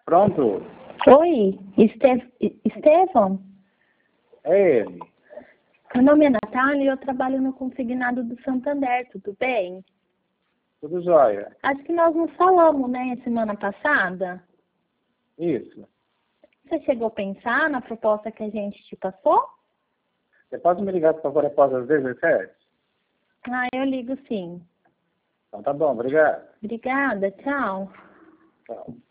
Pronto? Oi, Estevão? É ele. Meu nome é Natália e eu trabalho no Consignado do Santander, tudo bem? Tudo jóia? Acho que nós nos falamos, né, semana passada. Isso. Você chegou a pensar na proposta que a gente te passou? Você pode me ligar, por favor, após as 17? Ah, eu ligo sim. Então tá bom, obrigado. Obrigada, tchau. Tchau.